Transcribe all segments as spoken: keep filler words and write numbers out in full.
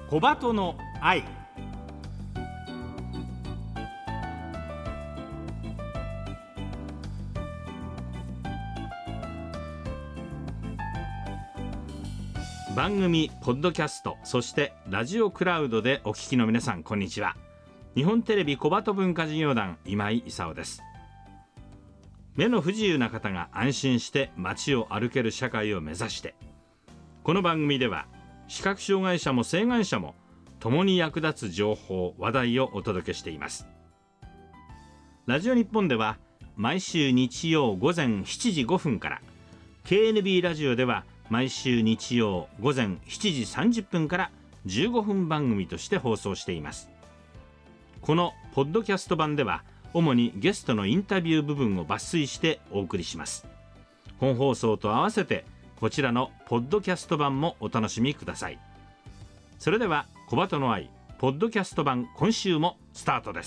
小鳩の愛。番組ポッドキャスト、そしてラジオクラウドでお聞きの皆さん、こんにちは。日本テレビ小鳩文化事業団今井勲です。目の不自由な方が安心して街を歩ける社会を目指して、この番組では視覚障害者も晴眼者も共に役立つ情報話題をお届けしています。ラジオ日本では毎週日曜午前しちじごふんから、 ケーエヌビー ラジオでは毎週日曜午前しちじさんじゅっぷんからじゅうごふん番組として放送しています。このポッドキャスト版では主にゲストのインタビュー部分を抜粋してお送りします。本放送と合わせてこちらのポッドキャスト版もお楽しみください。それでは小鳩の愛ポッドキャスト版、今週もスタートです。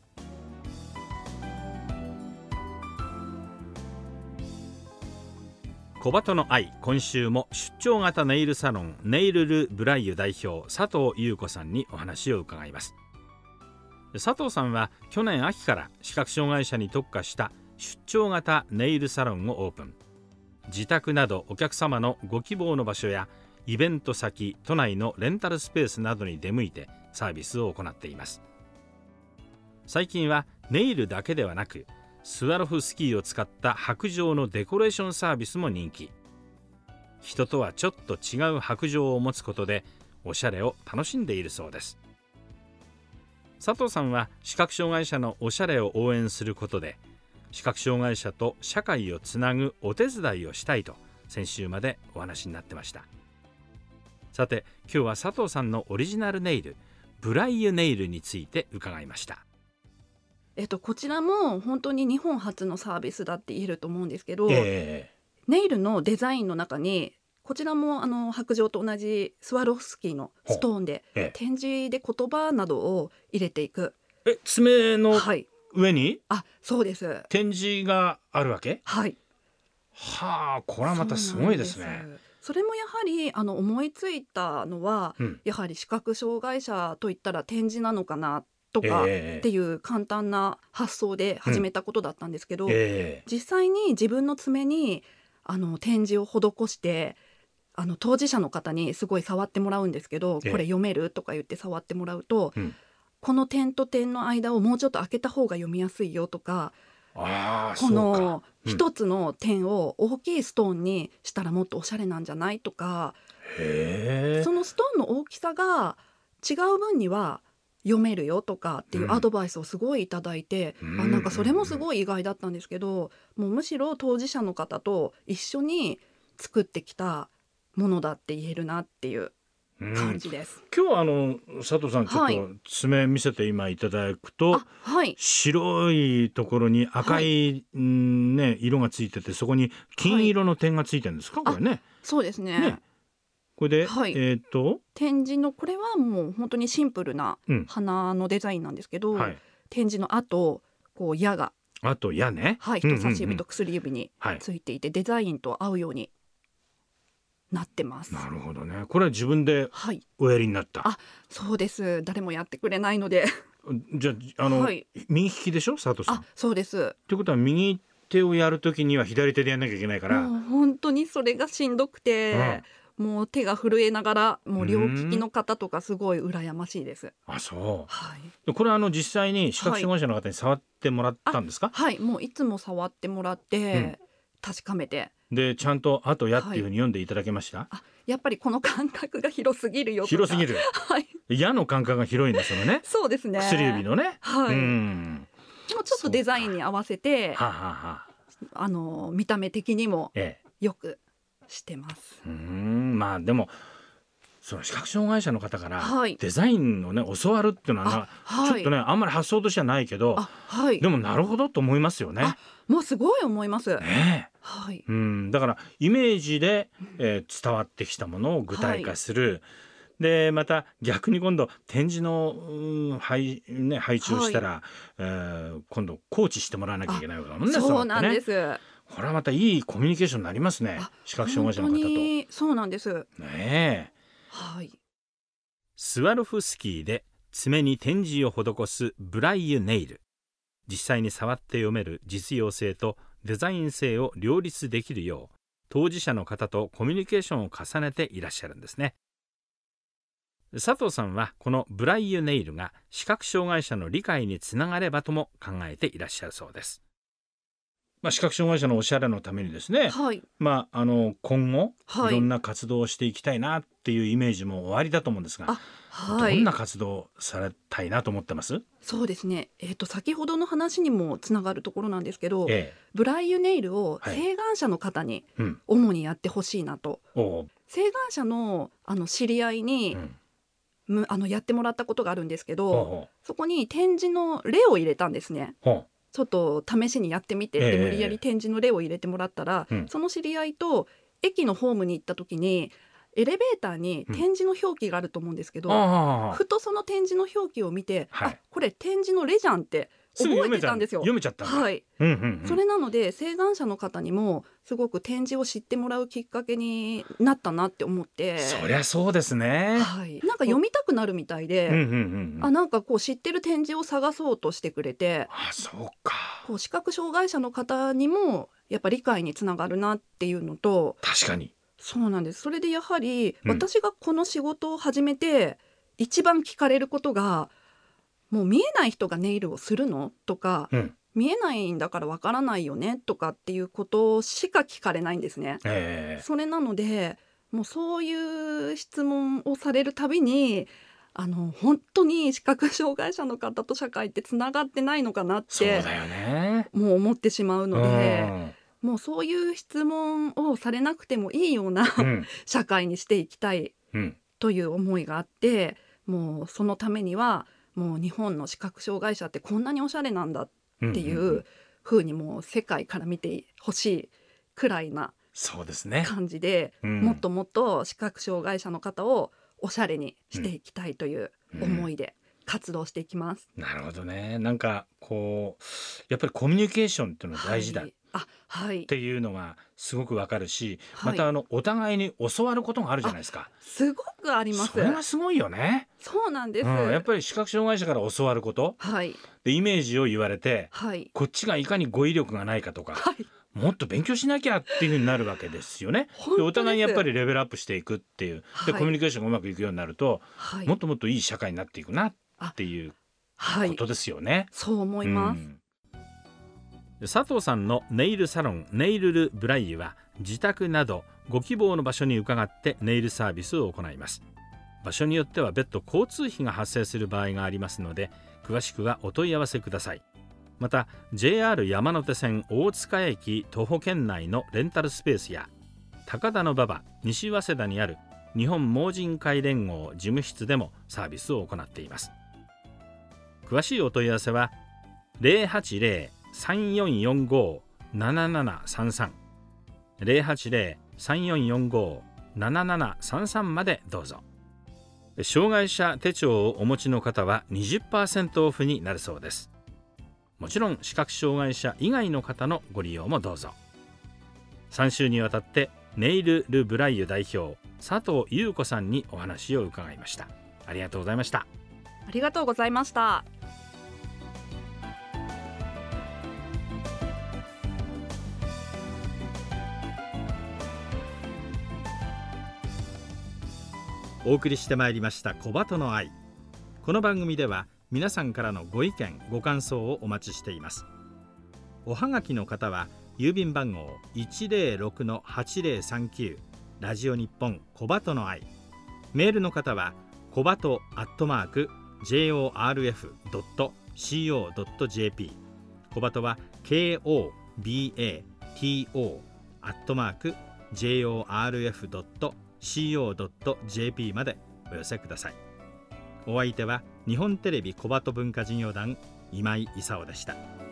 小鳩の愛、今週も出張型ネイルサロンネイルルブライユ代表佐藤優子さんにお話を伺います。佐藤さんは去年秋から視覚障害者に特化した出張型ネイルサロンをオープン。自宅などお客様のご希望の場所やイベント先、都内のレンタルスペースなどに出向いてサービスを行っています。最近はネイルだけではなく、スワロフスキーを使った白杖のデコレーションサービスも人気。人とはちょっと違う白杖を持つことでおしゃれを楽しんでいるそうです。佐藤さんは視覚障害者のおしゃれを応援することで、視覚障害者と社会をつなぐお手伝いをしたいと先週までお話になってました。さて、今日は佐藤さんのオリジナルネイル、ブライユネイルについて伺いました。 えっと、こちらも本当に日本初のサービスだって言えると思うんですけど、 えー、ネイルのデザインの中にこちらもあの白杖と同じスワロフスキーのストーンで、えー、点字で言葉などを入れていく。 え、爪の上に、 はい、あ、そうです。 点字があるわけ？ はい。 はあ、これはまたすごいですね。 それもやはりあの思いついたのは、うん、やはり視覚障害者といったら点字なのかなとかっていう簡単な発想で始めたことだったんですけど、うんえー、実際に自分の爪にあの点字を施してあの当事者の方にすごい触ってもらうんですけど、えー、これ読めるとか言って触ってもらうと、うん、この点と点の間をもうちょっと開けた方が読みやすいよとか、 あこの一つの点を大きいストーンにしたらもっとおしゃれなんじゃないとか、 へー、 そのストーンの大きさが違う分には読めるよとかっていうアドバイスをすごいいただいて、うん、あなんかそれもすごい意外だったんですけど、もうむしろ当事者の方と一緒に作ってきたものだって言えるなっていう感じです。 うん、今日あの佐藤さんちょっと爪見せて今いただくと、はいはい、白いところに赤い、はいね、色がついてて、そこに金色の点がついてるんですか、はい、これね。 そうです ね, ねこれで、はい、えー、と点字のこれはもう本当にシンプルな花のデザインなんですけど、うんはい、点字の後こう矢があと矢ね、 はい、人差し指と薬指についていて、うんうんうん、デザインと合うようになってます。 なるほどね。これは自分でおやりになった、 はい、あ、そうです。誰もやってくれないのでじゃあ、あの、はい、右利きでしょ佐藤さん。 あ、そうです。 ということは右手をやるときには左手でやんなきゃいけないから、 もう本当にそれがしんどくて、うん、もう手が震えながら、もう両利きの方とかすごい羨ましいです。 あ、そう、 はい、 これはあの実際に視覚障害者の方に触ってもらったんですか？ はい、はい、もういつも触ってもらって、うん、確かめて、 でちゃんとあとやっていうふうに読んでいただけました？ はい、あ、やっぱりこの感覚が広すぎるよとか。 広すぎる、 はい、 矢の感覚が広いんですよね。 そうですね。 薬指のね、 はい、 うん、 でもちょっとデザインに合わせて、 はあはあ、 あの見た目的にもよくしてます。 ええ、うーん、まあでもその視覚障害者の方からはい、 デザインをね教わるっていうのは、はい、ちょっとねあんまり発想としてはないけど、はい、でもなるほどと思いますよね。 あ、もうすごい思います、 ね、 はい、 うん、だからイメージで、えー、伝わってきたものを具体化する、はい、でまた逆に今度点字の、うん、配, ね、配置をしたら、はい、えー、今度コーチしてもらわなきゃいけないわけだもんね。 そうなんです。 これはまたいいコミュニケーションになりますね、視覚障害者の方と。 本当にそうなんです。 ねえ、 はい、 スワロフスキーで爪に点字を施すブライユネイル。実際に触って読める実用性とデザイン性を両立できるよう、当事者の方とコミュニケーションを重ねていらっしゃるんですね。佐藤さんはこのブライユネイルが視覚障害者の理解につながればとも考えていらっしゃるそうです。まあ、視覚障害者のおしゃれのためにですね、 はい、 まあ、あの今後、 はい、 いろんな活動をしていきたいなっていうイメージもおありだと思うんですが、 あ、はい、 どんな活動をされたいなと思ってます？ そうですね、えーと、先ほどの話にもつながるところなんですけど、 ええ、 ブライユネイルをはい晴眼者の方にうん主にやってほしいなと、 おう晴眼者の、あの知り合いに、 うんむあのやってもらったことがあるんですけど、 ほうほそこに点字の例を入れたんですね。 うほちょっと試しにやってみてって、 ええ無理やり点字の例を入れてもらったら、 うんその知り合いと駅のホームに行った時にエレベーターに点字の表記があると思うんですけど、 うああふとその点字の表記を見て、 はいあ、これ点字の例じゃんってすぐ覚えてたんですよ。 読めちゃったんだ、 はい、 うんうんうん、 それなので晴眼者の方にもすごく点字を知ってもらうきっかけになったなって思って、 そりゃそうですね、 はい、なんか読みたくなるみたいで、 うんうんうんうん、 あ、なんかこう知ってる点字を探そうとしてくれて、 あ、そうか、 こう視覚障害者の方にもやっぱり理解につながるなっていうのと、 確かに、 そうなんです。それでやはりうん私がこの仕事を始めて一番聞かれることが、もう見えない人がネイルをするのとか、 うん見えないんだからわからないよねとかっていうことしか聞かれないんですね。 ええ、 それなので、もうそういう質問をされるたびに、あの本当に視覚障害者の方と社会ってつながってないのかなってそうだよね、 もう思ってしまうので、 うんもうそういう質問をされなくてもいいようなうん社会にしていきたいうんという思いがあって、もうそのためにはもう日本の視覚障害者ってこんなにおしゃれなんだっていうんうんうんう風にもう世界から見てほしいくらいなそうですね、 感じで、 うんもっともっと視覚障害者の方をおしゃれにしていきたいという思いで活動していきます。 なるほどね。なんかこうやっぱりコミュニケーションっていうのは大事だっはい、あ、はいていうのがすごくわかるし、 はいまたあのお互いに教わることがあるじゃないですか。 すごくあります。 それがすごいよね。 そうなんです、 うん、やっぱり視覚障害者から教わることはいでイメージを言われて、 はいこっちがいかに語彙力がないかとか、 はいもっと勉強しなきゃっていう風になるわけですよね。 本当です。 でお互いにやっぱりレベルアップしていくっていう、ではいコミュニケーションがうまくいくようになると、 はいもっともっといい社会になっていくなっていうはいことですよね。 そう思います。 うん佐藤さんのネイルサロンネイルルブライユは自宅などご希望の場所に伺ってネイルサービスを行います。場所によっては別途交通費が発生する場合がありますので、詳しくはお問い合わせください。また ジェイアール 山手線大塚駅徒歩圏内のレンタルスペースや高田馬場西早稲田にある日本盲人会連合事務室でもサービスを行っています。詳しいお問い合わせは ゼロはちゼロ さんよんよんご ななななさんさん ゼロはちゼロ さんよんよんご ななななさんさんまでどうぞ。障害者手帳をお持ちの方は にじゅっパーセント オフになるそうです。もちろん視覚障害者以外の方のご利用もどうぞ。さん週にわたってネイル・ル・ブライユ代表佐藤優子さんにお話を伺いました。ありがとうございました。 ありがとうございました。 お送りしてまいりました小鳩の愛。この番組では皆さんからのご意見ご感想をお待ちしています。おはがきの方は郵便番号 いちゼロろく はちゼロさんきゅう ラジオ日本小鳩の愛。メールの方は小鳩アットマーク ジェイオーアールエフドットシーオードットジェーピー。 小鳩は ケーオービーエーティーオー アットマーク ジェイオーアールエフドットシーオードットジェーピー までお寄せください。お相手は日本テレビ小鳩文化事業団今井勲でした。